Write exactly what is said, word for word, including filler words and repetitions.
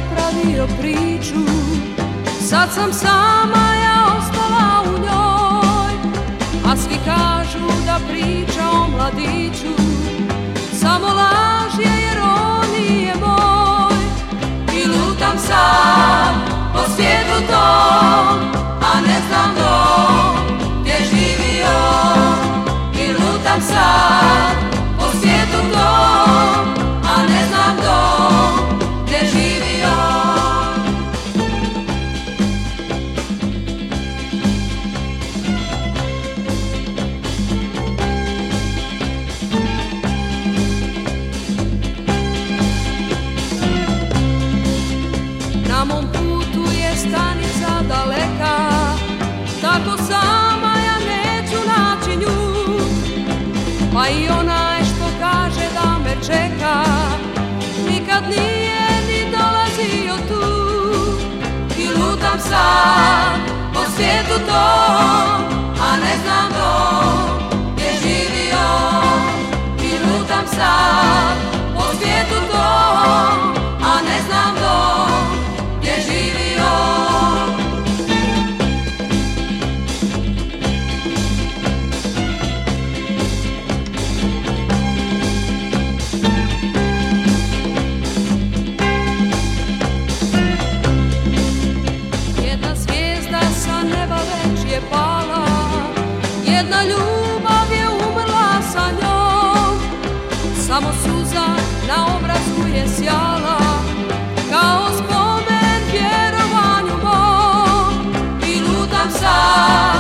napravio priču, sad sam sama ja ostala u njoj, a svi kažu da priča o mladiću samo laž je jer on nije moj. I lutam sad po svijetu tom, a ne znam dom gdje živi on. I lutam sad po svijetu tom, a ne znam dom gdje živi on. Na mom putu je stanica daleka, tako sama ja neću naći nju, pa i onaj što kaže da me čeka nikad nije ni dolazio tu. I lutam sad po svijetu tom, a ne znam dom gdje živi on. I lutam sad po svijetu tom, a ne znam dom gdje živi on. Jedna zvijezda sa neba već je pala, jedna ljubav je umrla sa njom, samo suza na obrazu je sjala kao spomen vjerovanju mom. I lutam sad